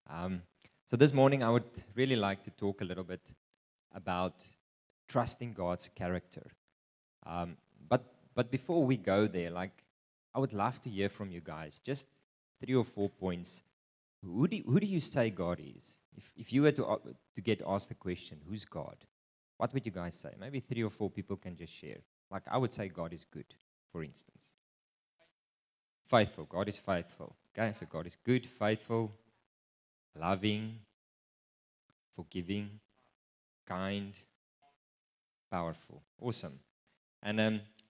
Um, so this morning, I would really like to talk a little bit about trusting God's character. Um, but but before we go there, I would love to hear from you guys. Just 3 or 4 points. Who do you say God is? If you were to get asked the question, who's God? What would you guys say? Maybe 3 or 4 people can just share. Like I would say, God is good, for instance. Faithful. God is faithful. Okay, so God is good, faithful, loving, forgiving, kind, powerful. Awesome. And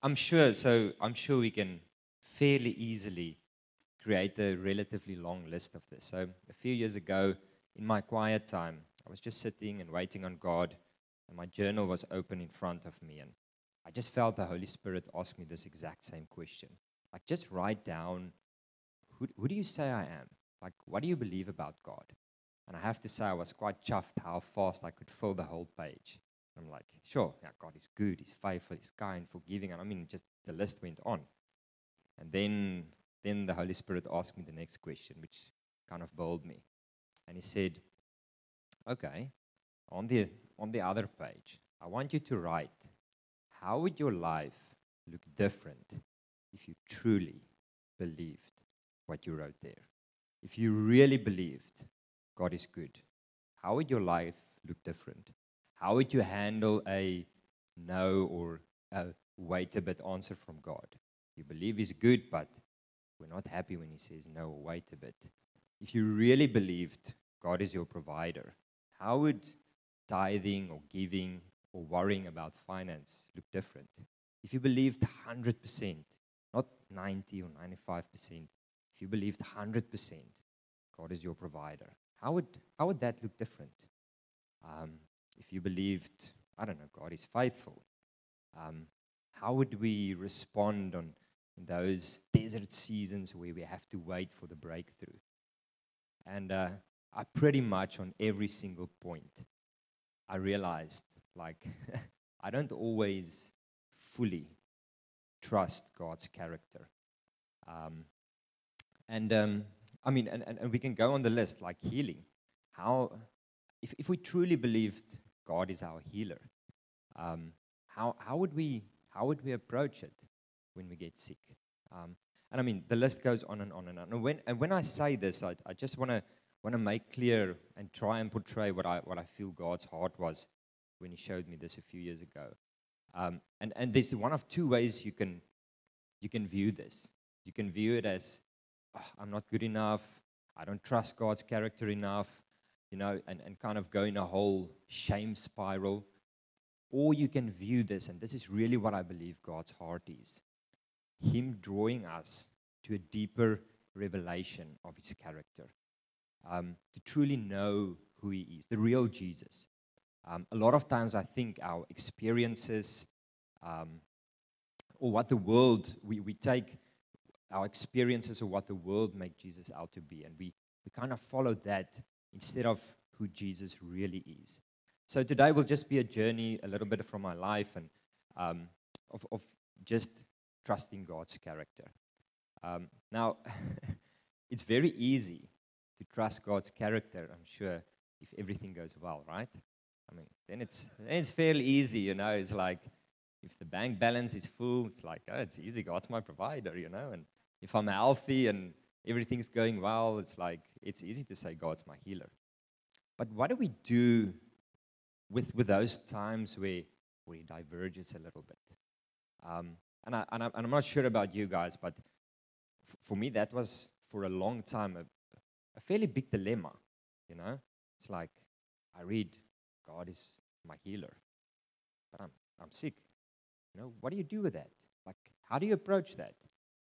I'm sure we can fairly easily create a relatively long list of this. So a few years ago, in my quiet time, I was just sitting and waiting on God, and my journal was open in front of me, and I just felt the Holy Spirit ask me this exact same question. Like, just write down, who do you say I am? Like, what do you believe about God? And I have to say, I was quite chuffed how fast I could fill the whole page. I'm like, sure, yeah, God is good, He's faithful, He's kind, forgiving. And I mean, just the list went on. And then the Holy Spirit asked me the next question, which kind of bowled me. And He said, okay, on the other page, I want you to write, how would your life look different if you truly believed what you wrote there? If you really believed God is good, how would your life look different? How would you handle a no or a wait a bit answer from God? You believe He's good, but we're not happy when He says no or wait a bit. If you really believed God is your provider, how would tithing or giving or worrying about finance look different? If you believed 100%, not 90 or 95%, if you believed 100% God is your provider, how would that look different? If you believed, I don't know, God is faithful, um, how would we respond in those desert seasons where we have to wait for the breakthrough? And I pretty much on every single point, I realized like I don't always fully trust God's character. Um, and I mean, and we can go on the list like healing. How, if we truly believed God is our healer, um, how would we approach it when we get sick? And I mean, the list goes on and on and on. And when I say this, I just want to make clear and try and portray what I feel God's heart was when He showed me this a few years ago. And there's one of two ways you can view this. You can view it as, "Oh, I'm not good enough. I don't trust God's character enough," and kind of go in a whole shame spiral. Or you can view this, and this is really what I believe God's heart is, Him drawing us to a deeper revelation of His character, to truly know who He is, the real Jesus. A lot of times I think our experiences, um, or what the world, we take our experiences or what the world make Jesus out to be, and we kind of follow that instead of who Jesus really is. So today will just be a journey, a little bit from my life, and of just trusting God's character. Now, it's very easy to trust God's character, I'm sure, if everything goes well, right? I mean, then it's fairly easy, It's like if the bank balance is full, it's like, oh, it's easy. God's my provider, And if I'm healthy and everything's going well, it's like it's easy to say God's my healer. But what do we do with those times where it diverges a little bit? And I'm not sure about you guys, but for me, that was for a long time a fairly big dilemma. It's like I read God is my healer, but I'm sick. What do you do with that? Like, how do you approach that?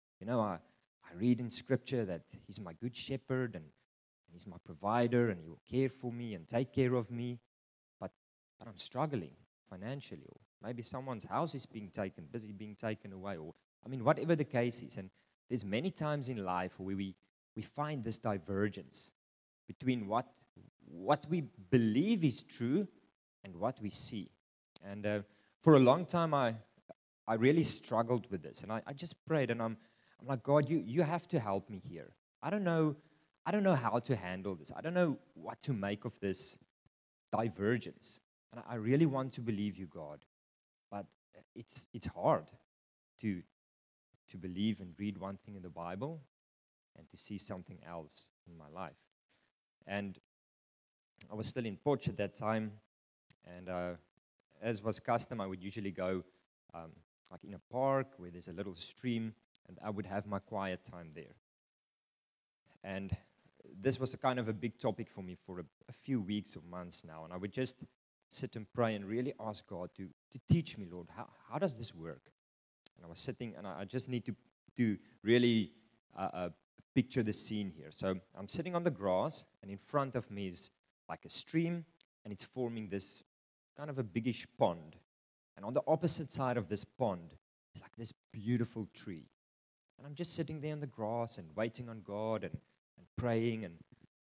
I read in Scripture that He's my good shepherd and He's my provider and He will care for me and take care of me, but I'm struggling financially, or maybe someone's house is busy being taken away, or I mean, whatever the case is. And there's many times in life where we find this divergence between what we believe is true and what we see. And for a long time, I really struggled with this, and I just prayed, and I'm like, God, you have to help me here. I don't know I don't know how to handle this. I don't know what to make of this divergence. And I really want to believe you, God, but it's hard to believe and read one thing in the Bible and to see something else in my life. And I was still in Potch at that time, and as was custom, I would usually go like in a park where there's a little stream, and I would have my quiet time there. And this was a kind of a big topic for me for a few weeks or months now, and I would just sit and pray and really ask God to teach me, Lord, how does this work? And I was sitting, and I just need to really picture the scene here. So I'm sitting on the grass, and in front of me is like a stream, and it's forming this kind of a biggish pond. And on the opposite side of this pond is like this beautiful tree. And I'm just sitting there in the grass and waiting on God and praying, and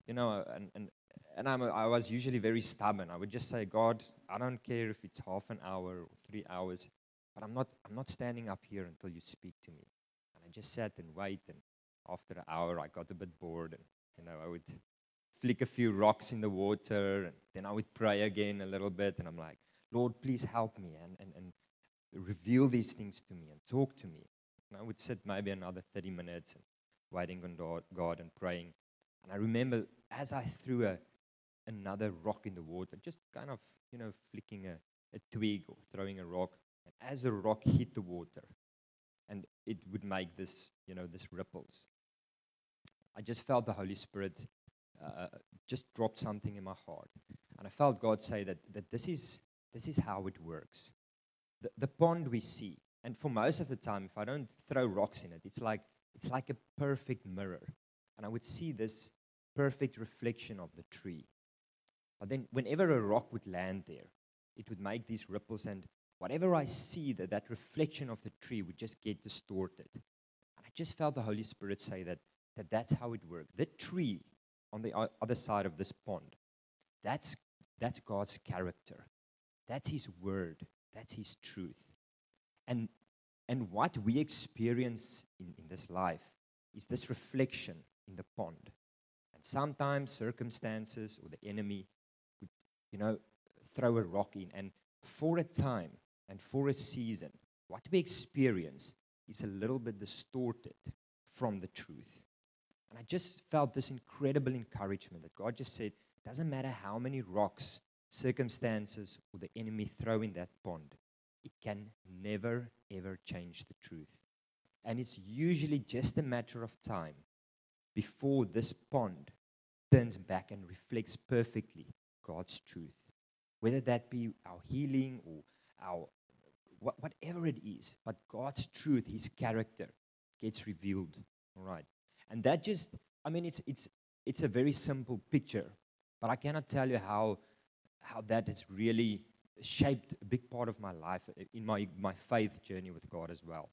I was usually very stubborn. I would just say, God, I don't care if it's half an hour or 3 hours, but I'm not standing up here until you speak to me. And I just sat and wait, and after an hour I got a bit bored, and I would flick a few rocks in the water, and then I would pray again a little bit, and I'm like, Lord, please help me and reveal these things to me and talk to me. And I would sit maybe another 30 minutes and waiting on God and praying. And I remember as I threw another rock in the water, just kind of, flicking a twig or throwing a rock, and as the rock hit the water, and it would make this ripples, I just felt the Holy Spirit just drop something in my heart. And I felt God say that this is how it works. The pond we see, and for most of the time, if I don't throw rocks in it, it's like a perfect mirror. And I would see this perfect reflection of the tree. But then whenever a rock would land there, it would make these ripples, and whatever I see, that reflection of the tree would just get distorted. And I just felt the Holy Spirit say that's how it works. The tree on the other side of this pond, that's God's character. That's His word. That's His truth. And what we experience in this life is this reflection in the pond. And sometimes circumstances or the enemy would, throw a rock in. And for a time and for a season, what we experience is a little bit distorted from the truth. And I just felt this incredible encouragement that God just said, doesn't matter how many rocks, circumstances, or the enemy throw in that pond, it can never, ever change the truth. And it's usually just a matter of time before this pond turns back and reflects perfectly God's truth. Whether that be our healing or our whatever it is, but God's truth, His character, gets revealed. All right. And that just, it's a very simple picture, but I cannot tell you how that has really shaped a big part of my life in my faith journey with God as well.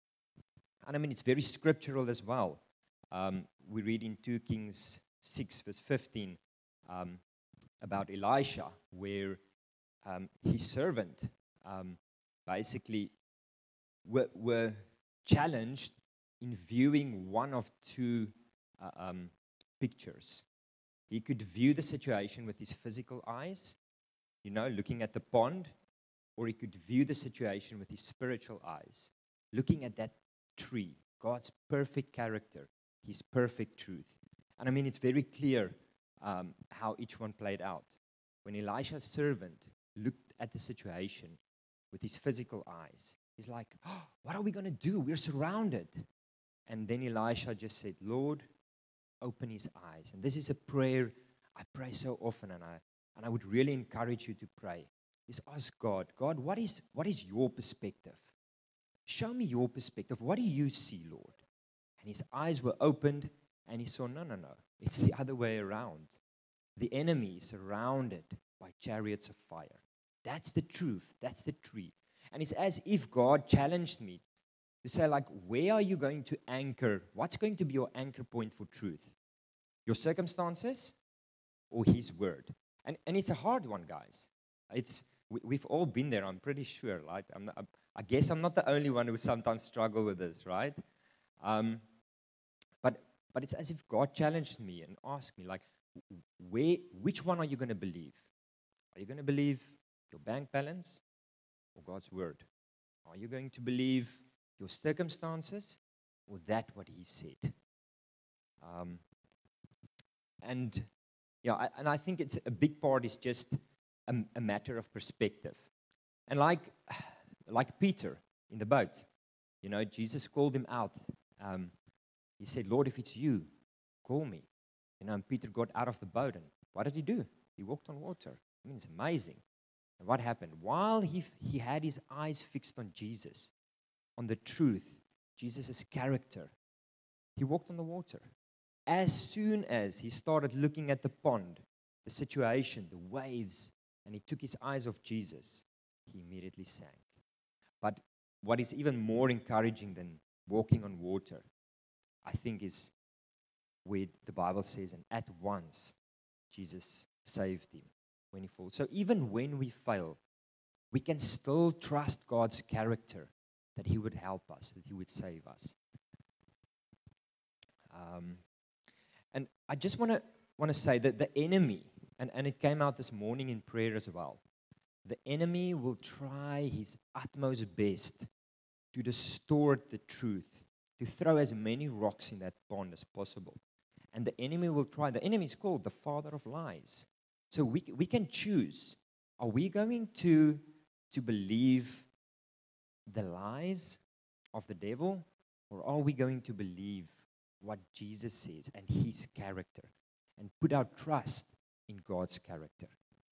And it's very scriptural as well. We read in 2 Kings 6, verse 15, about Elisha, where his servant basically were challenged in viewing one of two pictures. He could view the situation with his physical eyes, looking at the pond, or he could view the situation with his spiritual eyes, looking at that tree, God's perfect character, His perfect truth. And it's very clear how each one played out. When Elisha's servant looked at the situation with his physical eyes, he's like, oh, what are we going to do? We're surrounded. And then Elisha just said, Lord, open his eyes. And this is a prayer I pray so often, and I would really encourage you to pray, is ask God, what is your perspective? Show me your perspective. What do you see, Lord? And his eyes were opened, and he saw, no. It's the other way around. The enemy is surrounded by chariots of fire. That's the truth. That's the tree. And it's as if God challenged me to say, where are you going to anchor? What's going to be your anchor point for truth? Your circumstances or His word? And it's a hard one, guys. We've all been there, I'm pretty sure, right? I guess I'm not the only one who sometimes struggle with this, right? But But it's as if God challenged me and asked me, like, which one are you going to believe? Are you going to believe your bank balance or God's word? Are you going to believe your circumstances or that what He said? Um, and yeah, I think it's a big part is just a matter of perspective. And like Peter in the boat, Jesus called him out. He said, "Lord, if it's you, call me." And Peter got out of the boat, and what did he do? He walked on water. I mean, it's amazing. And what happened? While he had his eyes fixed on Jesus, on the truth, Jesus' character, he walked on the water. As soon as he started looking at the pond, the situation, the waves, and he took his eyes off Jesus, he immediately sank. But what is even more encouraging than walking on water, I think, is where the Bible says, and at once Jesus saved him when he falls. So even when we fail, we can still trust God's character, that He would help us, that He would save us. And I just want to say that the enemy, and it came out this morning in prayer as well, the enemy will try his utmost best to distort the truth, to throw as many rocks in that pond as possible. And the enemy is called the father of lies. So we can choose. Are we going to believe the lies of the devil, or are we going to believe what Jesus says and His character, and put our trust in God's character?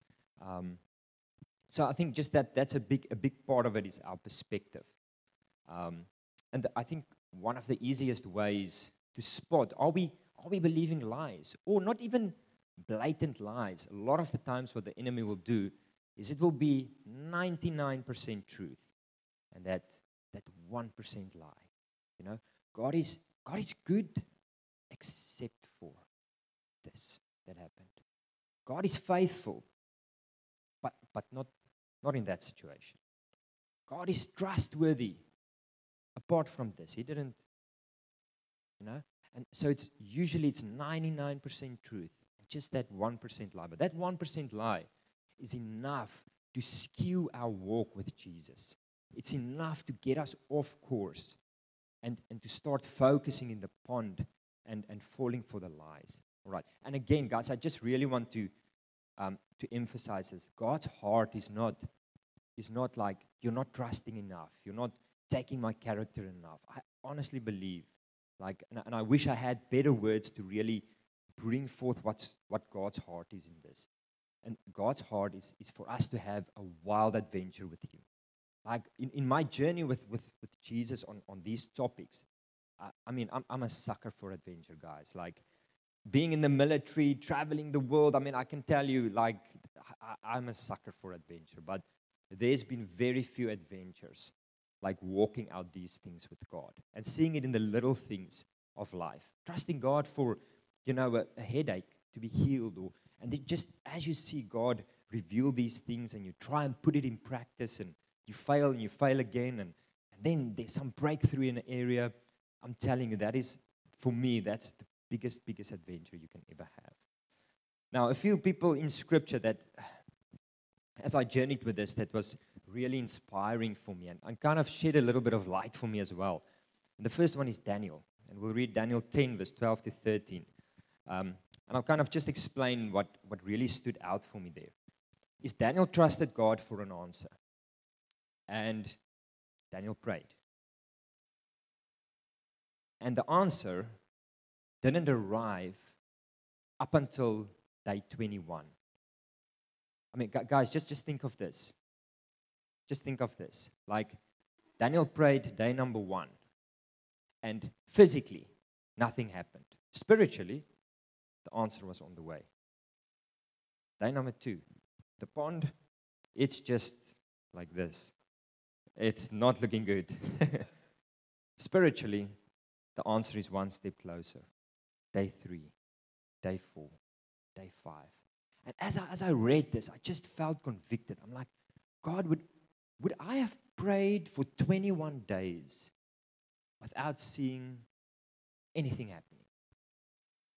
So I think just that's a big part of it is our perspective. And I think one of the easiest ways to spot, are we believing lies, or not even blatant lies? A lot of the times what the enemy will do is it will be 99% truth and that 1% lie. God is good except for this that happened. God is faithful, but not in that situation. God is trustworthy apart from this. He didn't, And so it's 99% truth, and just that 1% lie. But that 1% lie is enough to skew our walk with Jesus. It's enough to get us off course and to start focusing in the pond and falling for the lies. All right. And again, guys, I just really want to emphasize this. God's heart is not like you're not trusting enough. You're not taking my character enough. I honestly believe, and I wish I had better words to really bring forth what God's heart is in this. And God's heart is for us to have a wild adventure with Him. Like in my journey with Jesus on these topics, I'm a sucker for adventure, guys. Like being in the military, traveling the world, I can tell you, I'm a sucker for adventure. But there's been very few adventures like walking out these things with God and seeing it in the little things of life. Trusting God for, a headache to be healed, and just as you see God reveal these things and you try and put it in practice and you fail again, and then there's some breakthrough in an area. I'm telling you, that is, for me, that's the biggest adventure you can ever have. Now, a few people in Scripture that, as I journeyed with this, that was really inspiring for me and kind of shed a little bit of light for me as well. And the first one is Daniel, and we'll read Daniel 10, verse 12 to 13. And I'll kind of just explain what really stood out for me there. Is Daniel trusted God for an answer. And Daniel prayed. And the answer didn't arrive up until day 21. Guys, just think of this. Just think of this. Like, Daniel prayed day number 1. And physically, nothing happened. Spiritually, the answer was on the way. Day number 2, the pond, it's just like this. It's not looking good. Spiritually, the answer is one step closer. Day 3, day 4, day 5. And as I read this, I just felt convicted. I'm like, God, would I have prayed for 21 days without seeing anything happening?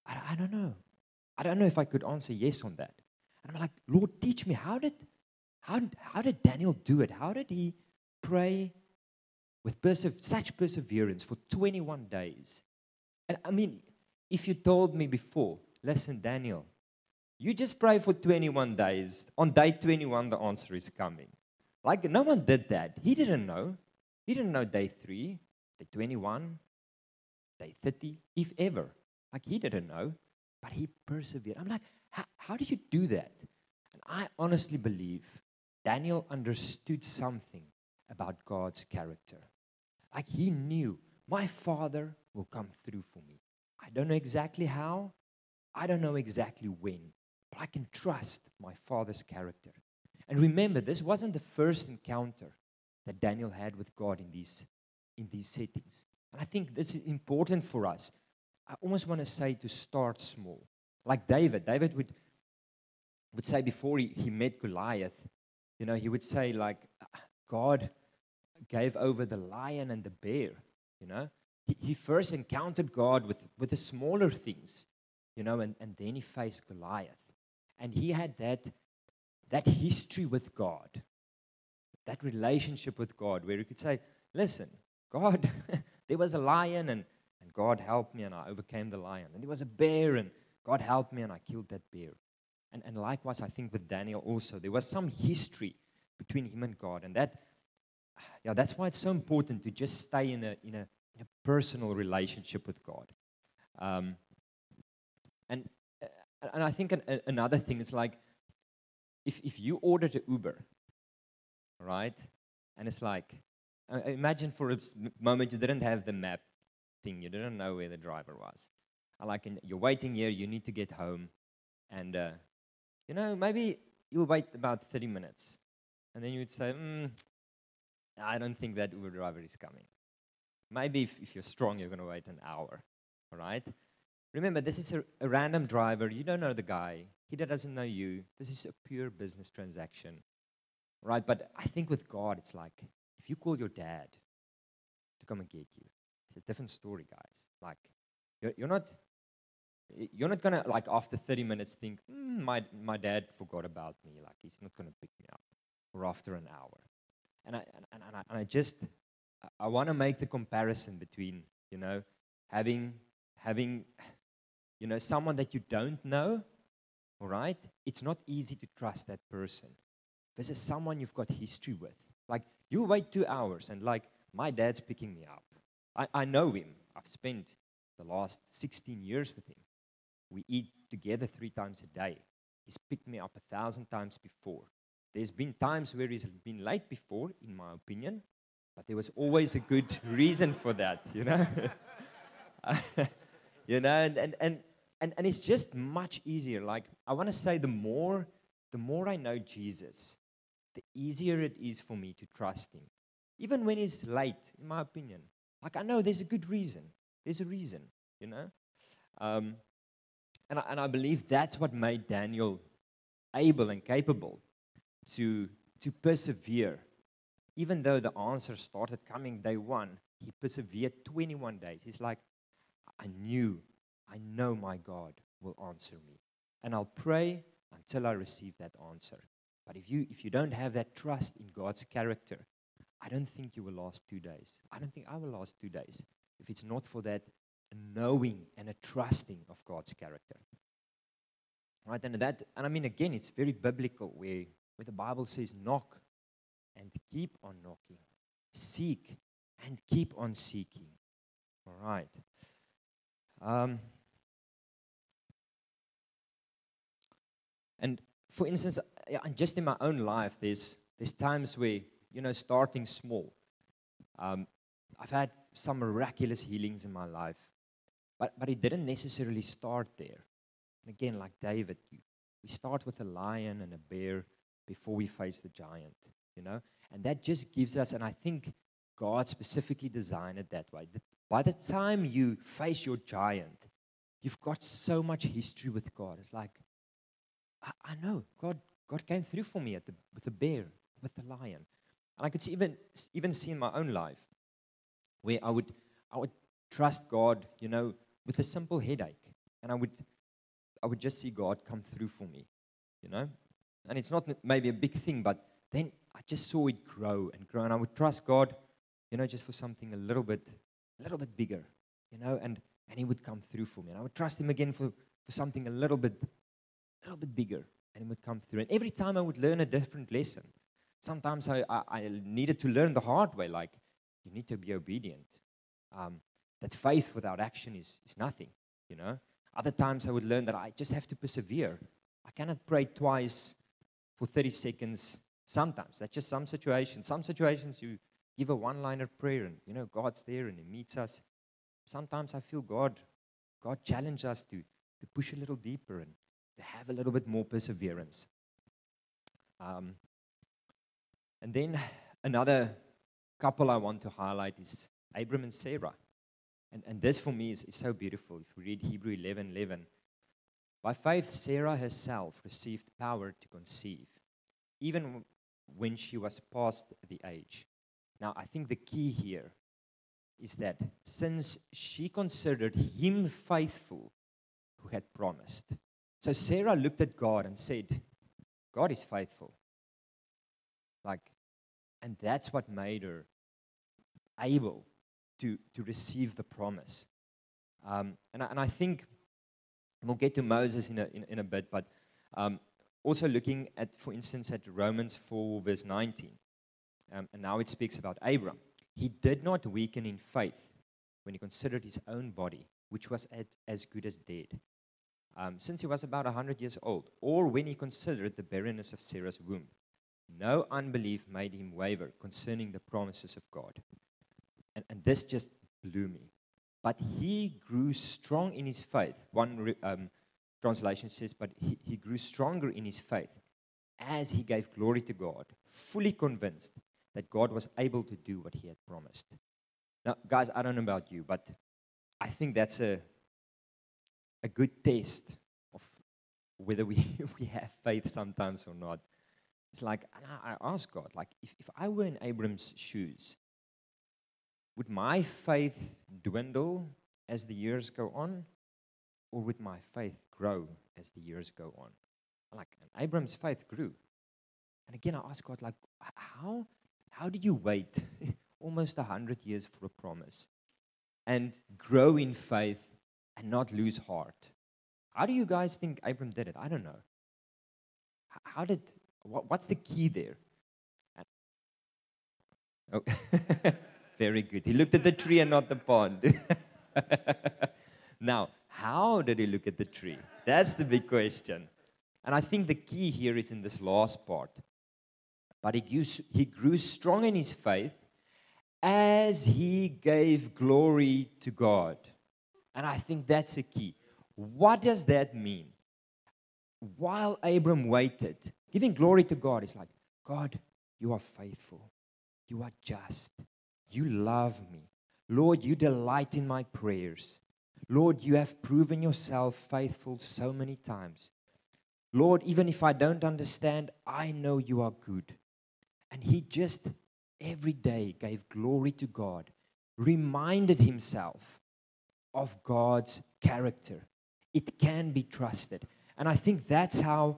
I don't know. I don't know if I could answer yes on that. And I'm like, Lord, teach me. How did Daniel do it? How did he pray with such perseverance for 21 days? And I mean, if you told me before, listen, Daniel, you just pray for 21 days. On day 21, the answer is coming. Like, no one did that. He didn't know. He didn't know day 3, day 21, day 30, if ever. Like, he didn't know, but he persevered. I'm like, how do you do that? And I honestly believe Daniel understood something about God's character. Like, he knew, my Father will come through for me. I don't know exactly how. I don't know exactly when. But I can trust my Father's character. And remember, this wasn't the first encounter that Daniel had with God in these settings. And I think this is important for us. I almost want to say to start small. Like David. David would say before he met Goliath, he would say like, God gave over the lion and the bear. He first encountered God with the smaller things, and then he faced Goliath. And he had that history with God, that relationship with God, where he could say, listen, God, there was a lion, and God helped me, and I overcame the lion. And there was a bear, and God helped me, and I killed that bear. And likewise, I think with Daniel also, there was some history between him and God. And that's why it's so important to just stay in a personal relationship with God. And I think another thing is like, if you ordered an Uber, right? And it's like, imagine for a moment you didn't have the map thing. You didn't know where the driver was. You're waiting here, you need to get home. And, maybe you'll wait about 30 minutes. And then you would say, I don't think that Uber driver is coming. Maybe if you're strong, you're going to wait an hour, all right? Remember, this is a random driver. You don't know the guy. He doesn't know you. This is a pure business transaction, right? But I think with God, it's like, if you call your dad to come and get you, it's a different story, guys. Like, you're not going to, like, after 30 minutes think, my dad forgot about me. Like, he's not going to pick me up. Or after an hour. And I want to make the comparison between, having someone that you don't know, all right? It's not easy to trust that person. This is someone you've got history with. Like, you'll wait 2 hours, and like, my dad's picking me up. I know him. I've spent the last 16 years with him. We eat together 3 times a day. He's picked me up 1,000 times before. There's been times where he's been late before, in my opinion, but there was always a good reason for that, and it's just much easier. Like, I want to say the more I know Jesus, the easier it is for me to trust him. Even when he's late, in my opinion. Like, I know there's a good reason. There's a reason, And I believe that's what made Daniel able and capable to persevere. Even though the answer started coming day 1, he persevered 21 days. He's like, I know my God will answer me. And I'll pray until I receive that answer. But if you don't have that trust in God's character, I don't think you will last 2 days. I don't think I will last 2 days if it's not for that knowing and a trusting of God's character. Right? And I mean, again, it's very biblical where the Bible says, knock and keep on knocking. Seek and keep on seeking. All right. And for instance, just in my own life, there's times where, starting small. I've had some miraculous healings in my life, but it didn't necessarily start there. And again, like David, we start with a lion and a bear before we face the giant, And that just gives us, and I think God specifically designed it that way. That by the time you face your giant, you've got so much history with God. It's like, I know, God came through for me with the bear, with the lion. And I could even see in my own life where I would trust God, with a simple headache. and I would just see God come through for me, you know. And it's not maybe a big thing, but then I just saw it grow and grow, and I would trust God, you know, just for something a little bit bigger, you know, and He would come through for me, and I would trust Him again for something a little bit bigger, and He would come through. And every time I would learn a different lesson. Sometimes I needed to learn the hard way, like you need to be obedient. That faith without action is nothing, you know. Other times I would learn that I just have to persevere. I cannot pray twice for 30 seconds sometimes. That's just some situations. Some situations you give a one-liner prayer and, you know, God's there and He meets us. Sometimes I feel God challenge us to push a little deeper and to have a little bit more perseverance. And then another couple I want to highlight is Abram and Sarah. And this for me is so beautiful. If we read Hebrew 11:11, by faith Sarah herself received power to conceive, even when she was past the age. Now, I think the key here is that since she considered him faithful who had promised. So Sarah looked at God and said, God is faithful. And that's what made her able to receive the promise. And I think, we'll get to Moses in a bit, but also looking at, for instance, at Romans 4, verse 19. And now it speaks about Abram. He did not weaken in faith when he considered his own body, which was as good as dead, since he was about 100 years old, or when he considered the barrenness of Sarah's womb. No unbelief made him waver concerning the promises of God. And this just blew me. But he grew strong in his faith. One translation says, but he grew stronger in his faith as he gave glory to God, fully convinced that God was able to do what He had promised. Now, guys, I don't know about you, but I think that's a good test of whether we have faith sometimes or not. It's like, and I ask God, like, if I were in Abram's shoes, would my faith dwindle as the years go on, or would my faith grow as the years go on? Like, and Abram's faith grew. And again, I ask God, like, how did you wait almost 100 years for a promise and grow in faith and not lose heart? How do you guys think Abram did it? I don't know. What's the key there? Oh, very good. He looked at the tree and not the pond. Now, how did he look at the tree? That's the big question. And I think the key here is in this last part. But he grew strong in his faith as he gave glory to God. And I think that's a key. What does that mean? While Abram waited, giving glory to God is like, God, you are faithful. You are just. You love me. Lord, you delight in my prayers. Lord, you have proven yourself faithful so many times. Lord, even if I don't understand, I know you are good. And he just every day gave glory to God, reminded himself of God's character. It can be trusted. And I think that's how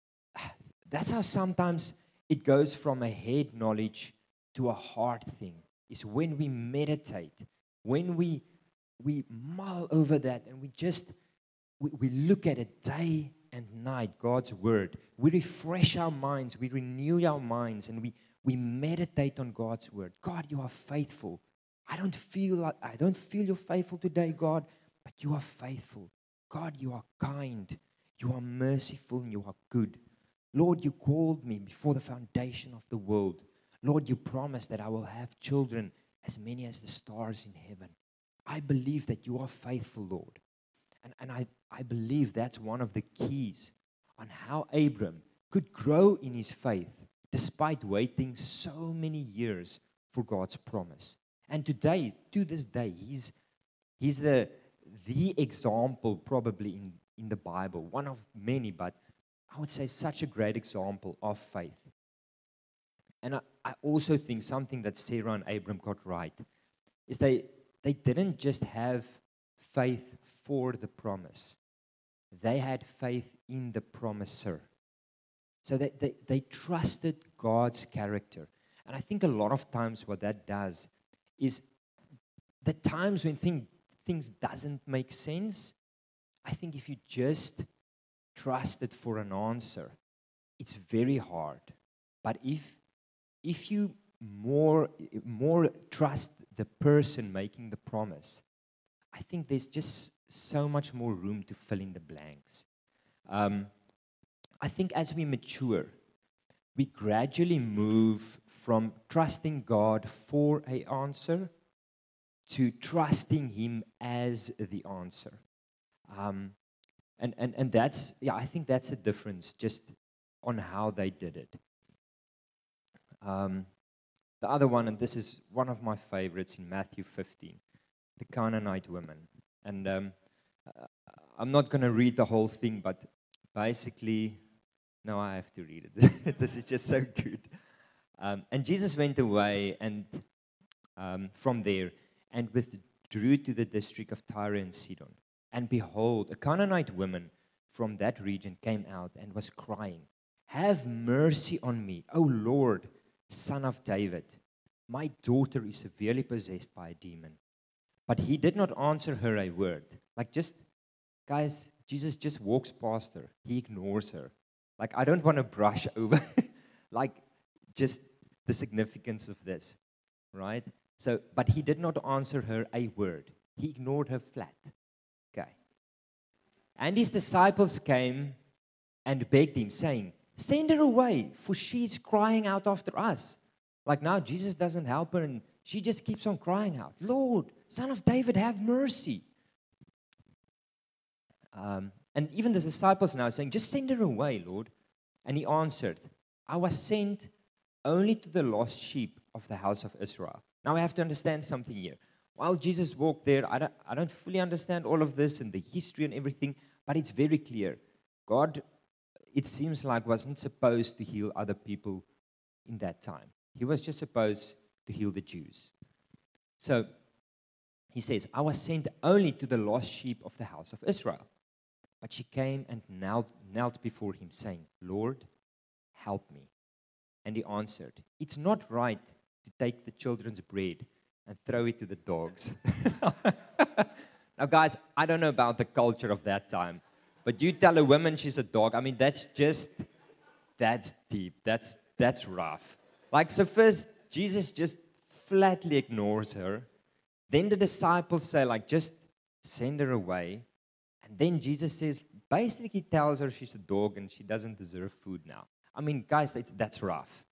sometimes it goes from a head knowledge to a heart thing, is when we meditate, when we mull over that and we look at it day and night, God's word. We refresh our minds, we renew our minds, and we meditate on God's word. God, you are faithful. I don't feel you're faithful today, God, but you are faithful. God, you are kind. You are merciful and you are good. Lord, you called me before the foundation of the world. Lord, you promised that I will have children as many as the stars in heaven. I believe that you are faithful, Lord. And I believe that's one of the keys on how Abram could grow in his faith despite waiting so many years for God's promise. And today, to this day, he's the example probably in the Bible, one of many, but I would say such a great example of faith. And I also think something that Sarah and Abram got right is they didn't just have faith for the promise. They had faith in the promiser. So they trusted God's character. And I think a lot of times what that does is the times when things doesn't make sense, I think if you just trust it for an answer, it's very hard. But if you more trust the person making the promise, I think there's just so much more room to fill in the blanks. I think as we mature, we gradually move from trusting God for an answer to trusting Him as the answer. And that's, I think that's a difference just on how they did it. The other one, and this is one of my favorites in Matthew 15, the Canaanite woman. And I'm not going to read the whole thing, but basically, no, I have to read it. This is just so good. And Jesus went away and from there and withdrew to the district of Tyre and Sidon. And behold, a Canaanite woman from that region came out and was crying, "Have mercy on me, O Lord, Son of David. My daughter is severely possessed by a demon." But he did not answer her a word. Like guys, Jesus just walks past her. He ignores her. Like, I don't want to brush over, just the significance of this, right? So, but he did not answer her a word. He ignored her flat. Okay. And his disciples came and begged him, saying, "Send her away, for she's crying out after us." Like now, Jesus doesn't help her, and she just keeps on crying out, "Lord, Son of David, have mercy." And even the disciples now are saying, "Just send her away, Lord." And he answered, "I was sent only to the lost sheep of the house of Israel." Now we have to understand something here. While Jesus walked there, I don't fully understand all of this and the history and everything, but it's very clear. God, it seems like, wasn't supposed to heal other people in that time. He was just supposed to heal the Jews. So he says, "I was sent only to the lost sheep of the house of Israel." But she came and knelt before him, saying, "Lord, help me." And he answered, "It's not right to take the children's bread and throw it to the dogs." Now, guys, I don't know about the culture of that time, but you tell a woman she's a dog, I mean, that's deep. That's rough. Like, so first, Jesus just flatly ignores her. Then the disciples say, like, just send her away. And then Jesus says, basically tells her she's a dog and she doesn't deserve food now. I mean, guys, that's rough.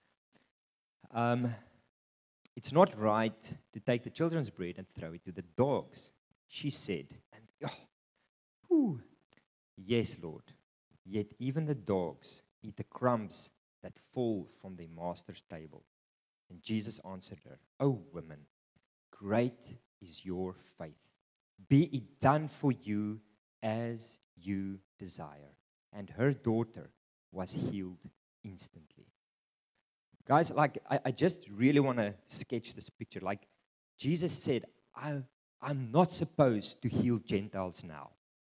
It's not right to take the children's bread and throw it to the dogs, she said. And, yes, Lord, yet even the dogs eat the crumbs that fall from their master's table. And Jesus answered her, "O woman, great is your faith. Be it done for you as you desire." And her daughter was healed instantly. Guys, like, I just really want to sketch this picture. Like, Jesus said, I'm not supposed to heal Gentiles now.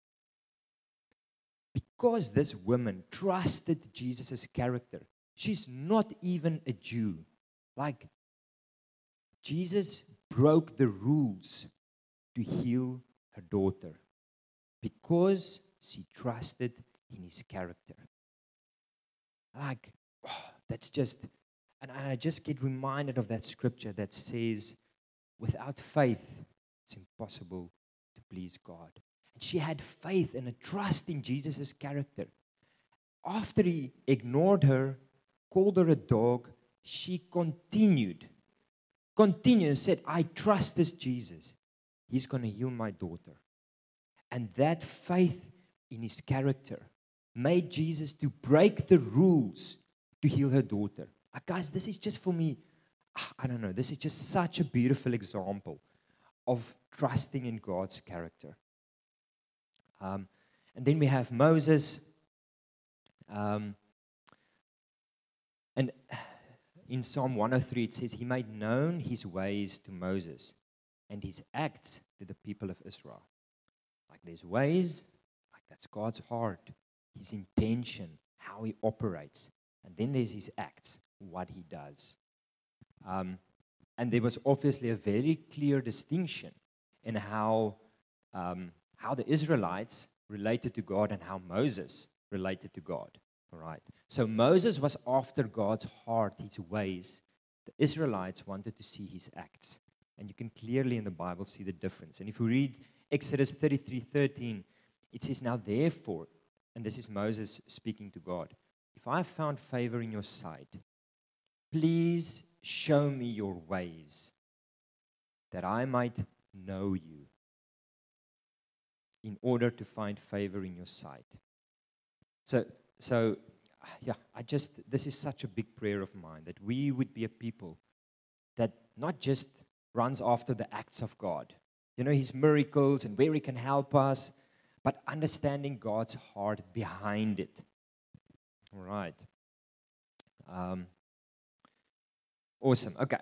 Because this woman trusted Jesus' character. She's not even a Jew. Like, Jesus broke the rules to heal her daughter because she trusted in his character. Like, that's just, and I just get reminded of that scripture that says, without faith, it's impossible to please God. And she had faith and a trust in Jesus' character. After he ignored her, called her a dog, she continued and said, "I trust this Jesus. He's going to heal my daughter." And that faith in his character made Jesus to break the rules to heal her daughter. Guys, this is just for me, I don't know, this is just such a beautiful example of trusting in God's character. And then we have Moses. And in Psalm 103, it says, he made known his ways to Moses and his acts to the people of Israel. Like, there's ways, like That's God's heart, his intention, how he operates. And then there's his acts, what he does. And there was obviously a very clear distinction in how the Israelites related to God and how Moses related to God. All right. So Moses was after God's heart, his ways. The Israelites wanted to see his acts. And you can clearly in the Bible see the difference. And if we read Exodus 33:13, it says, "Now therefore," and this is Moses speaking to God, "if I have found favor in your sight, please show me your ways, that I might know you, in order to find favor in your sight." So, yeah, this is such a big prayer of mine, that we would be a people that not just runs after the acts of God, his miracles and where he can help us, but understanding God's heart behind it. All right. Awesome. Okay.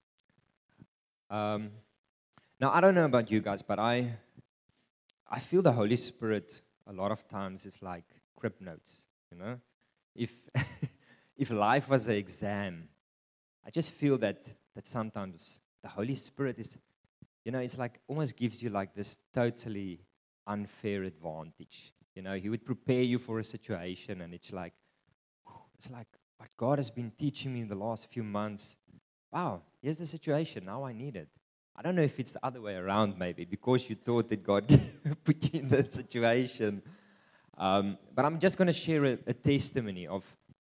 Now, I don't know about you guys, but I feel the Holy Spirit a lot of times is like crib notes, If if life was an exam, I just feel that sometimes the Holy Spirit is, it's like almost gives you like this totally unfair advantage. He would prepare you for a situation, and it's like what God has been teaching me in the last few months. Wow, here's the situation. Now I need it. I don't know if it's the other way around, maybe, because you thought that God put you in that situation. But I'm just going to share a testimony of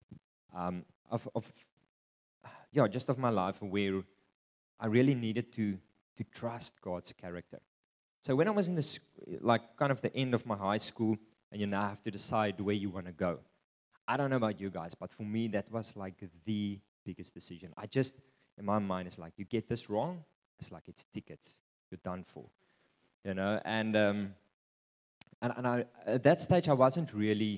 my life where I really needed to trust God's character. So when I was in this, like kind of the end of my high school, and you now have to decide where you want to go. I don't know about you guys, but for me, that was like the biggest decision. In my mind, it's like, you get this wrong, it's like it's tickets. You're done for, And I, at that stage, I wasn't really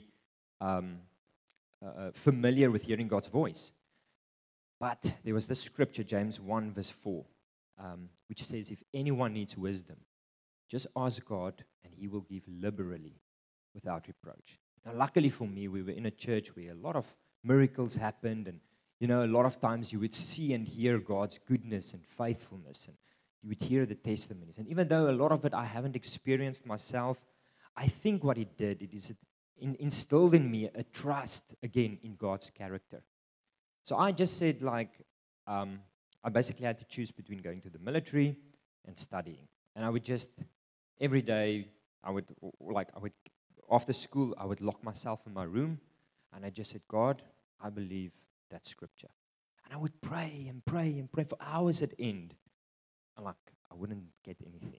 familiar with hearing God's voice. But there was this scripture, James 1, verse 4, which says, "If anyone needs wisdom, just ask God, and he will give liberally, without reproach." Now, luckily for me, we were in a church where a lot of miracles happened, and a lot of times you would see and hear God's goodness and faithfulness, and you would hear the testimonies. And even though a lot of it I haven't experienced myself, I think what it did, it instilled in me a trust, again, in God's character. So I just said, I basically had to choose between going to the military and studying. And I would just, every day, after school, I would lock myself in my room, and I just said, "God, I believe that scripture." And I would pray and pray and pray for hours at end. And I wouldn't get anything.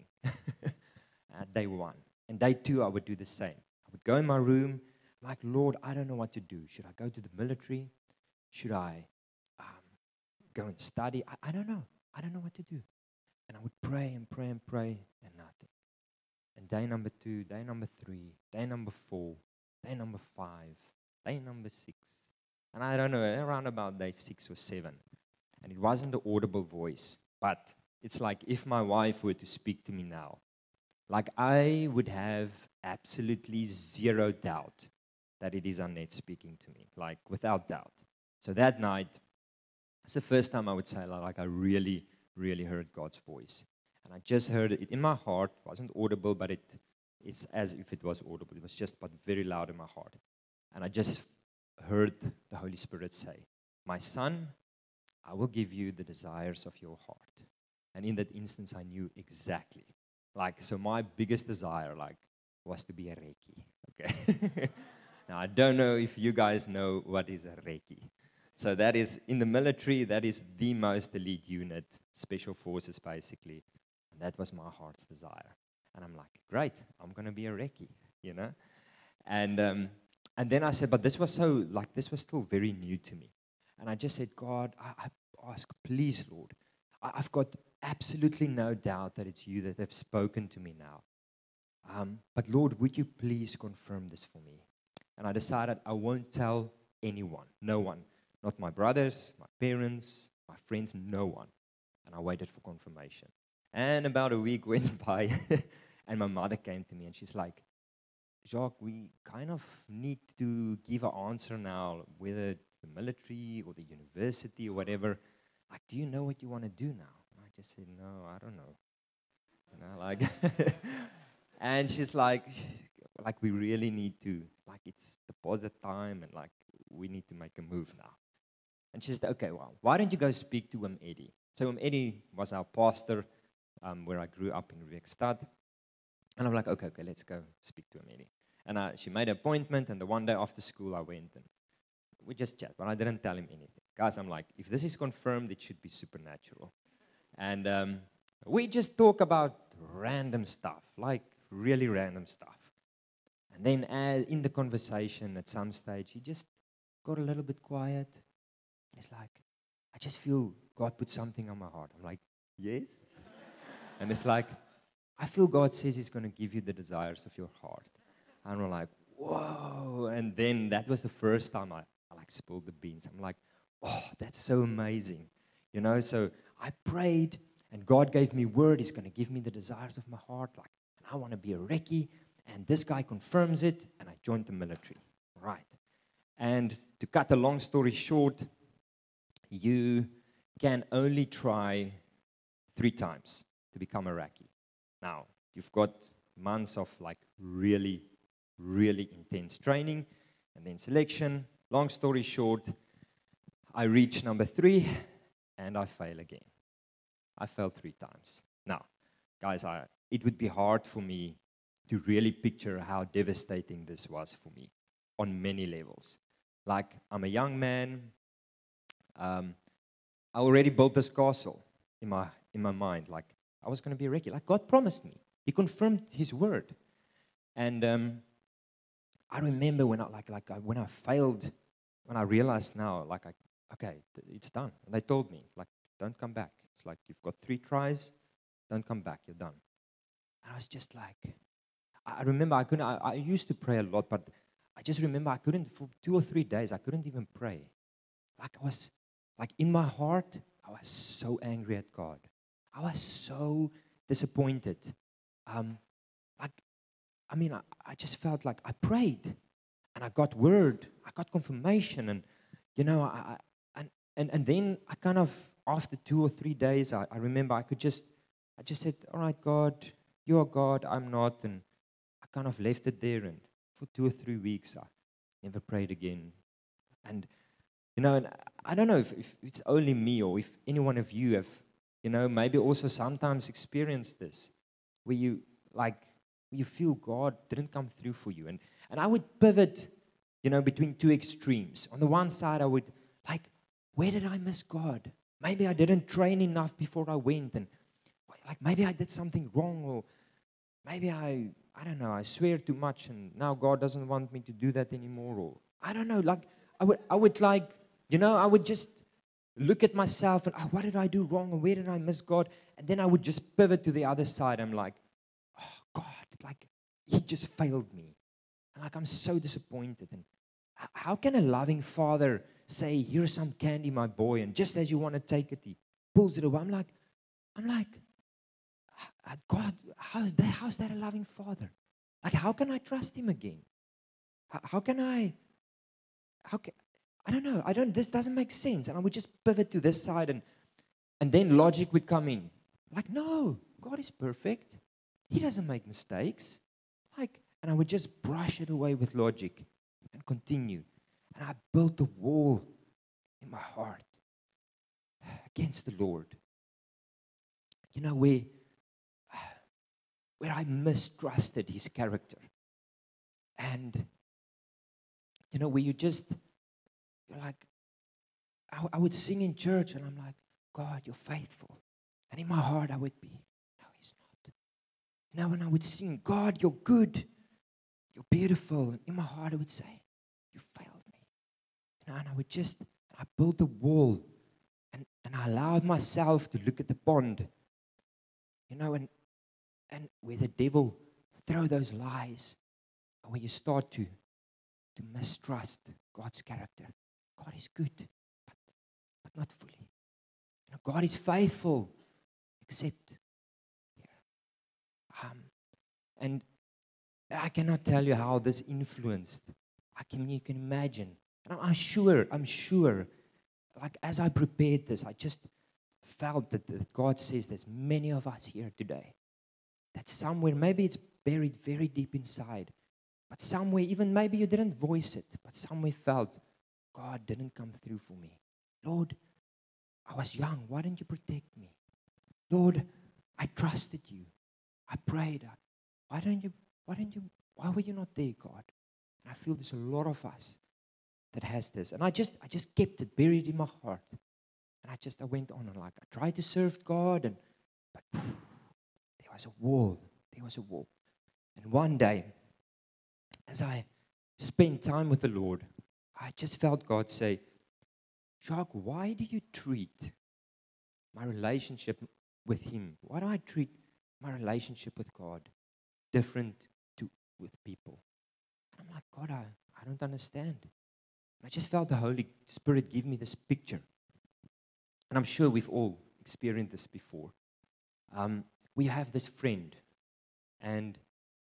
Day 1. And day 2, I would do the same. I would go in my room, like, "Lord, I don't know what to do. Should I go to the military? Should I go and study? I don't know. I don't know what to do." And I would pray and pray and pray, and nothing. And day number 2, day number 3, day number 4, day number 5, day number 6. And I don't know, around about day 6 or 7. And it wasn't an audible voice, but it's like if my wife were to speak to me now, like I would have absolutely zero doubt that it is Annette speaking to me, like without doubt. So that night, it's the first time I would say, like, I really, really heard God's voice. And I just heard it in my heart. It wasn't audible, but it's as if it was audible. It was just but very loud in my heart. And I just heard the Holy Spirit say, "My son, I will give you the desires of your heart." And in that instance, I knew exactly. So my biggest desire, was to be a Reiki. Okay. Now, I don't know if you guys know what is a Reiki. So that is, in the military, that is the most elite unit, special forces, basically. And that was my heart's desire. And I'm like, great, I'm going to be a Reiki, And then I said, but this was still very new to me. And I just said, "God, I ask, please, Lord, I've got absolutely no doubt that it's you that have spoken to me now. But Lord, would you please confirm this for me?" And I decided I won't tell anyone, no one, not my brothers, my parents, my friends, no one. And I waited for confirmation. And about a week went by, and my mother came to me, and she's like, Jacques, we kind of need to give an answer now, whether it's the military or the university or whatever. Like, do you know what you want to do now? And I just said, no, I don't know. You know, like, and she's like, we really need to, like, it's deposit time, and like, we need to make a move now. And she said, okay, well, why don't you go speak to Eddie? So Eddie was our pastor where I grew up in Ruyckstad. And I'm like, okay, let's go speak to Eddie. And she made an appointment, and the one day after school I went, and we just chat, but I didn't tell him anything. Guys, I'm like, if this is confirmed, it should be supernatural. And we just talk about random stuff, like really random stuff. And then in the conversation at some stage, he just got a little bit quiet. It's like, I just feel God put something on my heart. I'm like, yes? And it's like, I feel God says He's going to give you the desires of your heart. And we're like, whoa. And then that was the first time I like spilled the beans. I'm like, oh, that's so amazing. You know, so I prayed, and God gave me word. He's going to give me the desires of my heart. Like, and I want to be a recce. And this guy confirms it, and I joined the military. Right. And to cut a long story short, you can only try 3 times to become a recce. Now, you've got months of like really, really intense training and then selection. Long story short, I reach number 3 and I fail again. I failed 3 times. Now, guys, it would be hard for me to really picture how devastating this was for me on many levels. Like, I'm a young man. I already built this castle in my mind. Like, I was going to be a recce. Like, God promised me. He confirmed His word. And I remember when I failed, when I realized now, like, it's done. And they told me, like, don't come back. It's like, you've got 3 tries, don't come back, you're done. And I was just like, I remember I used to pray a lot, but I just remember I couldn't, for 2 or 3 days, I couldn't even pray. Like, I was, like, in my heart, I was so angry at God. I was so disappointed. I just felt like I prayed, and I got word, I got confirmation, and, you know, and then I kind of, after 2 or 3 days, I remember I just said, all right, God, you are God, I'm not, and I kind of left it there, and for 2 or 3 weeks, I never prayed again. And, you know, and I don't know if it's only me or if any one of you have, you know, maybe also sometimes experienced this, where you feel God didn't come through for you. And I would pivot, you know, between 2 extremes. On the one side, I would, like, where did I miss God? Maybe I didn't train enough before I went, and like maybe I did something wrong, or maybe I don't know, I swear too much, and now God doesn't want me to do that anymore, or I don't know, like I would like, you know, I would just look at myself and what did I do wrong, and where did I miss God? And then I would just pivot to the other side. I'm like, oh God, like He just failed me. And like, I'm so disappointed. And how can a loving father say, here's some candy, my boy, and just as you want to take it, He pulls it away? I'm like, God, how's that a loving father? Like, how can I trust Him again? How can I don't know. This doesn't make sense. And I would just pivot to this side, and then logic would come in. Like, no, God is perfect. He doesn't make mistakes. Like, and I would just brush it away with logic and continue. And I built a wall in my heart against the Lord. You know, where I mistrusted His character. And, you know, where you're like, I would sing in church, and I'm like, God, you're faithful. And in my heart, I would be, no, He's not. You know, when I would sing, God, you're good, you're beautiful. And in my heart, I would say, you failed me. You know, and I built a wall, and I allowed myself to look at the pond, you know, and where the devil throw those lies, and where you start to mistrust God's character. God is good, but not fully. You know, God is faithful, except here. And I cannot tell you how this influenced. You can imagine. And I'm sure, like as I prepared this, I just felt that God says there's many of us here today. That somewhere, maybe it's buried very deep inside, but somewhere, even maybe you didn't voice it, but somewhere felt, God didn't come through for me. Lord, I was young. Why didn't you protect me? Lord, I trusted you. I prayed. Why were you not there, God? And I feel there's a lot of us that has this. And I just kept it buried in my heart. And I went on and I tried to serve God, but there was a wall. There was a wall. And one day, as I spent time with the Lord, I just felt God say, Jacques, why do you treat my relationship with Him? Why do I treat my relationship with God different with people? And I'm like, God, I don't understand. I just felt the Holy Spirit give me this picture. And I'm sure we've all experienced this before. We have this friend, and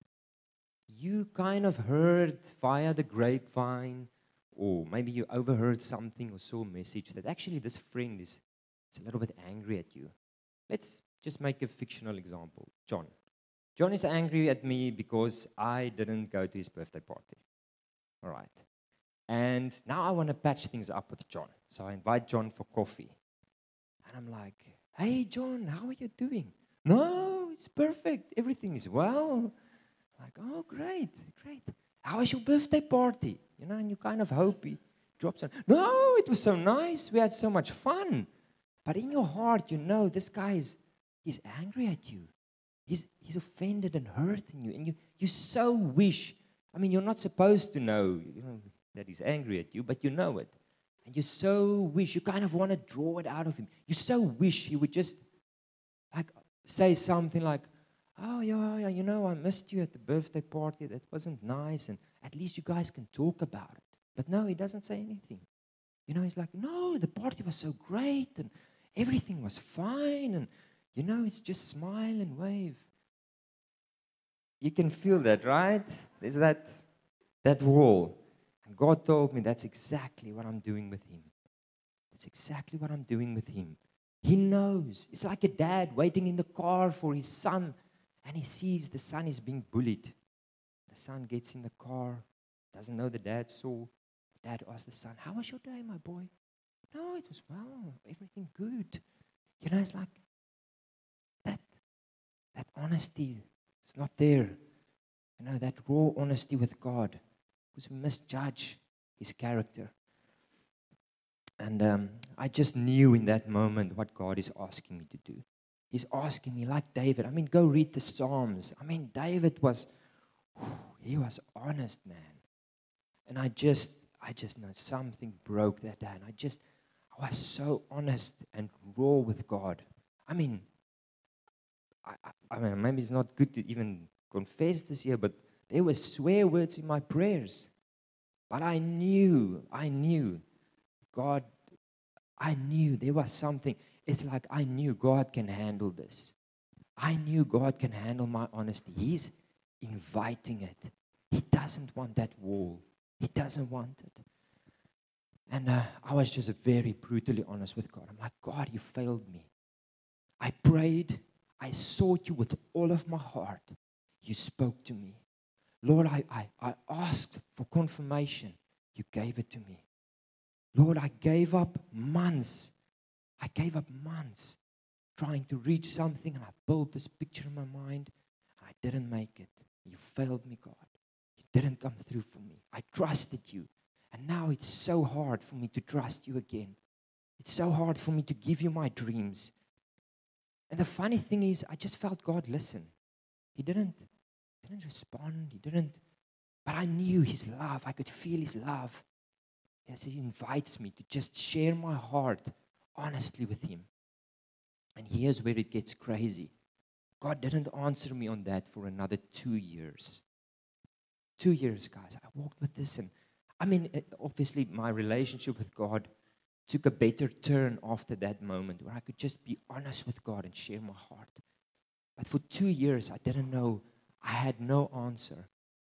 you kind of heard via the grapevine, or maybe you overheard something or saw a message that actually this friend is a little bit angry at you. Let's just make a fictional example. John. John is angry at me because I didn't go to his birthday party. All right. And now I want to patch things up with John. So I invite John for coffee. And I'm like, hey, John, how are you doing? No, it's perfect. Everything is well. Like, oh, great. How was your birthday party? And you kind of hope he drops on. No, it was so nice. We had so much fun. But in your heart, this guy he's angry at you. He's offended and hurting you. And you so wish. I mean, you're not supposed to know, that he's angry at you, but you know it. And you so wish, you kind of want to draw it out of him. You so wish he would just say something like, oh, yeah, I missed you at the birthday party. That wasn't nice. And at least you guys can talk about it. But no, he doesn't say anything. He's like, no, the party was so great. And everything was fine. And, it's just smile and wave. You can feel that, right? There's that wall. And God told me that's exactly what I'm doing with him. That's exactly what I'm doing with him. He knows. It's like a dad waiting in the car for his son, and he sees the son is being bullied. The son gets in the car, doesn't know the dad saw. The dad asks the son, how was your day, my boy? No, it was well, everything good. It's like that honesty, it's not there. That raw honesty with God, because we misjudge his character. And I just knew in that moment what God is asking me to do. He's asking me, like David. Go read the Psalms. David he was honest, man. And I just know something broke that day. And I was so honest and raw with God. Maybe it's not good to even confess this here, but there were swear words in my prayers. But I knew God, I knew there was something. It's like I knew God can handle this. I knew God can handle my honesty. He's inviting it. He doesn't want that wall. He doesn't want it. And I was just very brutally honest with God. I'm like, God, you failed me. I prayed. I sought you with all of my heart. You spoke to me. Lord, I asked for confirmation. You gave it to me. Lord, I gave up months trying to reach something, and I built this picture in my mind, and I didn't make it. You failed me, God. You didn't come through for me. I trusted you, and now it's so hard for me to trust you again. It's so hard for me to give you my dreams. And the funny thing is, I just felt God listen. He didn't respond. But I knew his love. I could feel his love. Yes, he invites me to just share my heart honestly with him. And here's where it gets crazy. God didn't answer me on that for another 2 years. 2 years, guys. I walked with this, and obviously my relationship with God took a better turn after that moment where I could just be honest with God and share my heart. But for 2 years, I didn't know. I had no answer.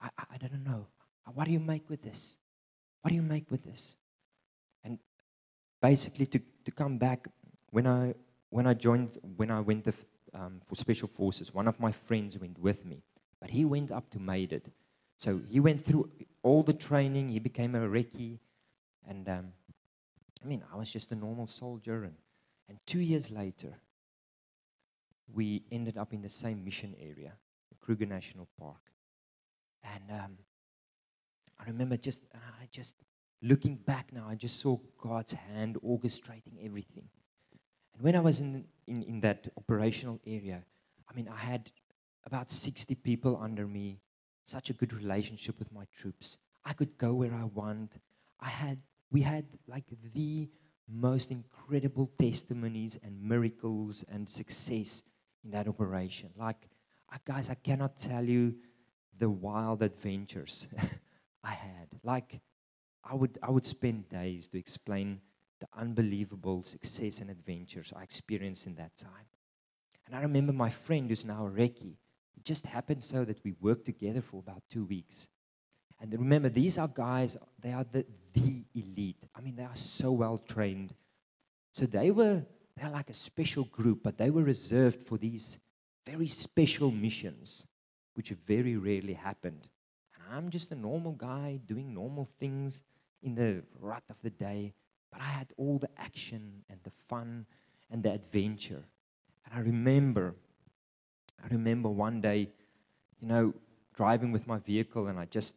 I don't know. What do you make with this? What do you make with this? And basically, to come back, when I went for Special Forces, one of my friends went with me, but he went up to Maided. So he went through all the training. He became a recce, and I was just a normal soldier. And 2 years later, we ended up in the same mission area, Kruger National Park. And I remember just looking back now, I just saw God's hand orchestrating everything. And when I was in that operational area, I had about 60 people under me, such a good relationship with my troops. I could go where I want. We had like the most incredible testimonies and miracles and success in that operation. Guys, I cannot tell you the wild adventures I had. I would spend days to explain the unbelievable success and adventures I experienced in that time. And I remember my friend who's now a recce. It just happened so that we worked together for about 2 weeks. And remember, these are guys, they are the elite. They are so well trained. So they're like a special group, but they were reserved for these very special missions, which very rarely happened. And I'm just a normal guy doing normal things in the rut of the day, but I had all the action and the fun and the adventure. And I remember one day, driving with my vehicle, and I just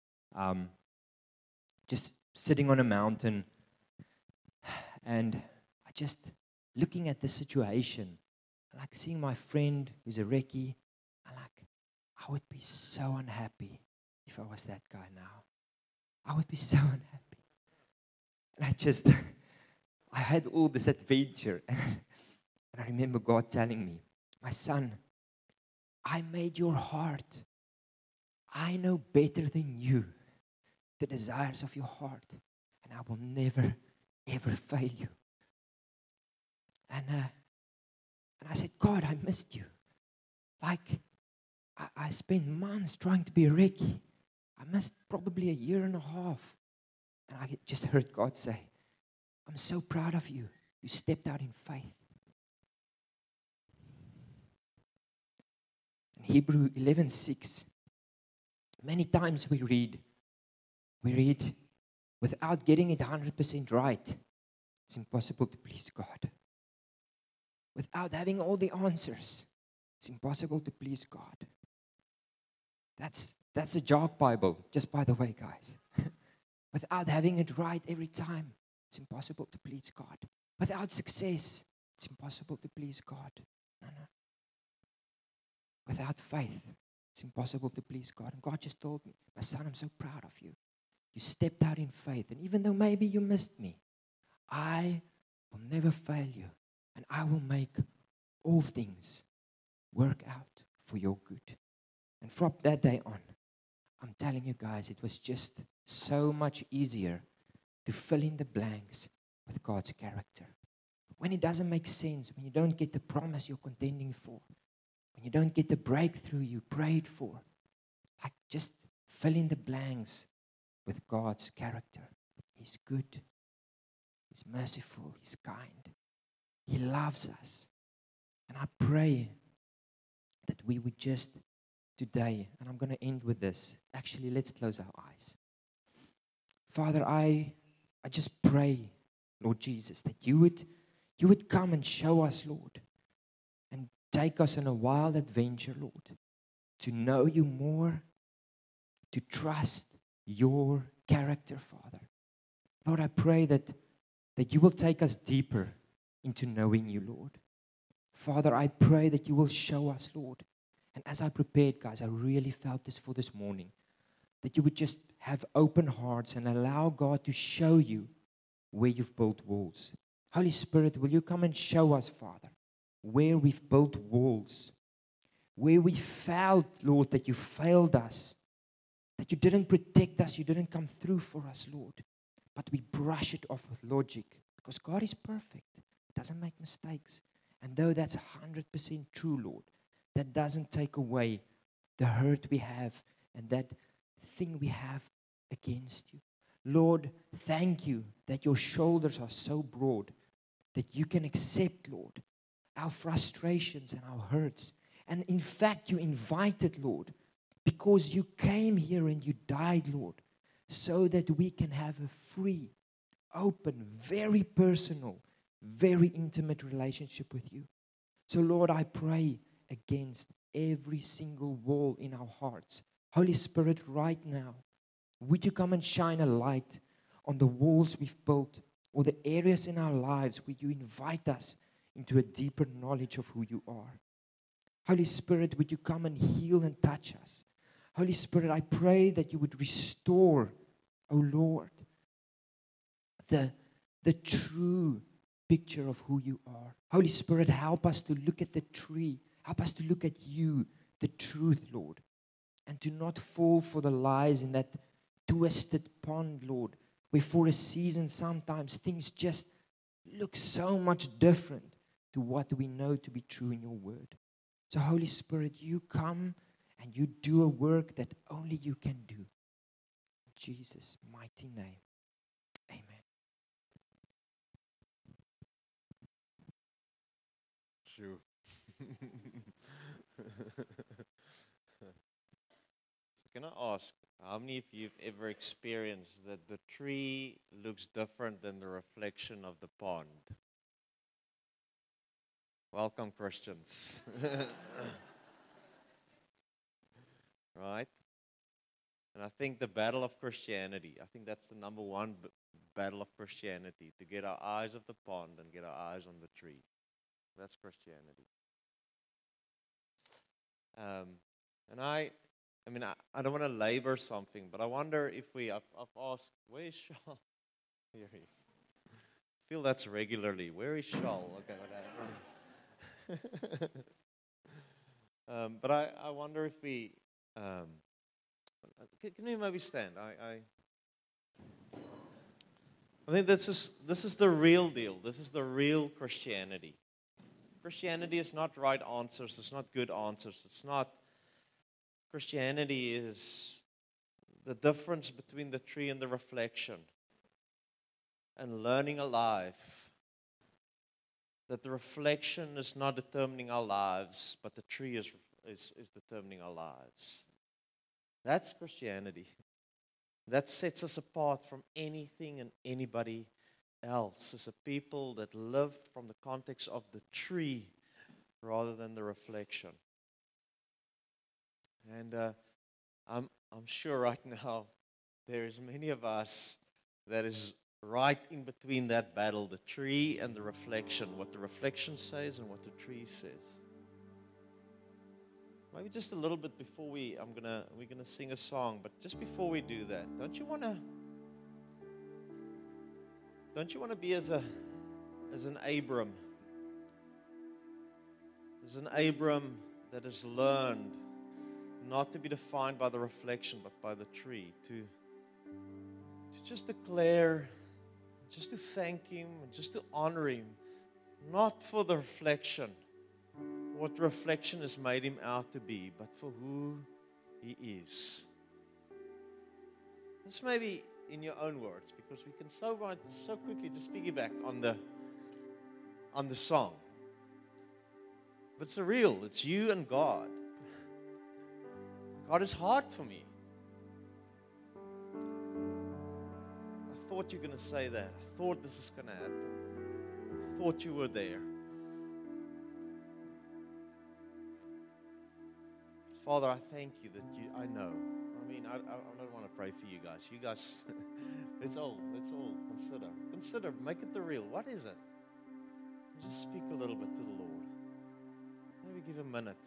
sitting on a mountain, and I just looking at the situation, like seeing my friend who's a recce, I would be so unhappy if I was that guy now. I would be so unhappy. And I had all this adventure. And I remember God telling me, my son, I made your heart. I know better than you the desires of your heart. And I will never, ever fail you. And I said, God, I missed you. I spent months trying to be a recce. I missed probably 1.5 years. And I just heard God say, I'm so proud of you. You stepped out in faith. In Hebrew 11:6, many times we read, without getting it 100% right, it's impossible to please God. Without having all the answers, it's impossible to please God. That's a jog Bible, just by the way, guys. Without having it right every time, it's impossible to please God. Without success, it's impossible to please God. No. Without faith, it's impossible to please God. And God just told me, my son, I'm so proud of you. You stepped out in faith. And even though maybe you missed me, I will never fail you. And I will make all things work out for your good. And from that day on, I'm telling you guys, it was just so much easier to fill in the blanks with God's character. When it doesn't make sense, when you don't get the promise you're contending for, when you don't get the breakthrough you prayed for, just fill in the blanks with God's character. He's good. He's merciful. He's kind. He loves us. And I pray that we would just today, and I'm going to end with this. Actually, let's close our eyes. Father, I just pray, Lord Jesus, that you would come and show us, Lord, and take us on a wild adventure, Lord, to know you more, to trust your character, Father. Lord, I pray that you will take us deeper into knowing you, Lord. Father, I pray that you will show us, Lord. And as I prepared, guys, I really felt this for this morning, that you would just have open hearts and allow God to show you where you've built walls. Holy Spirit, will you come and show us, Father, where we've built walls, where we felt, Lord, that you failed us, that you didn't protect us, you didn't come through for us, Lord. But we brush it off with logic because God is perfect, doesn't make mistakes. And though that's 100% true, Lord, that doesn't take away the hurt we have and that thing we have against you. Lord, thank you that your shoulders are so broad that you can accept, Lord, our frustrations and our hurts. And in fact, you invited, Lord, because you came here and you died, Lord, so that we can have a free, open, very personal, very intimate relationship with you. So, Lord, I pray against every single wall in our hearts. Holy Spirit, right now, would you come and shine a light on the walls we've built or the areas in our lives where you invite us into a deeper knowledge of who you are? Holy Spirit, would you come and heal and touch us? Holy Spirit, I pray that you would restore, oh Lord, the true picture of who you are. Holy Spirit, help us to look at the tree. Help us to look at you, the truth, Lord, and to not fall for the lies in that twisted pond, Lord, where for a season sometimes things just look so much different to what we know to be true in your word. So Holy Spirit, you come and you do a work that only you can do. In Jesus' mighty name, amen. True. So can I ask, how many of you have ever experienced that the tree looks different than the reflection of the pond? Welcome, Christians. Right? And I think the battle of Christianity, I think that's the number one battle of Christianity, to get our eyes off the pond and get our eyes on the tree. That's Christianity. And I don't want to labor something, but I wonder if I've asked, where is Shaul? Here he is. I feel that's regularly. Where is Shaul? Okay, whatever. But I wonder if can we maybe stand? I think this is the real deal. This is the real Christianity. Christianity is not right answers. It's not good answers. It's not. Christianity is the difference between the tree and the reflection, and learning a life that the reflection is not determining our lives, but the tree is determining our lives. That's Christianity. That sets us apart from anything and anybody else as a people that live from the context of the tree rather than the reflection. And I'm sure right now there is many of us that is right in between that battle, the tree and the reflection, what the reflection says and what the tree says. Maybe just a little bit before we're gonna sing a song, but just before we do that, don't you want to be as an Abram, that has learned not to be defined by the reflection but by the tree, to just declare, just to thank Him, just to honor Him, not for the reflection, what the reflection has made Him out to be, but for who He is. This may be in your own words, because we can so quickly just piggyback on the song. But it's real. It's you and God. God is hard for me. I thought you were going to say that. I thought this is going to happen. I thought you were there. Father, I thank you that I know. I don't want to pray for you guys. You guys, let's all consider, make it the real. What is it? Just speak a little bit to the Lord. Maybe give a minute.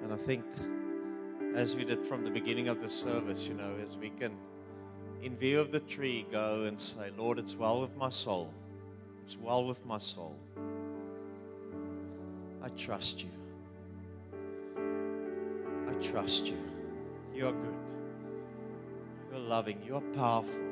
And I think, as we did from the beginning of the service, you know, as we can, in view of the tree, go and say, Lord, it's well with my soul. It's well with my soul. I trust you. I trust you. You are good. You're loving. You are powerful.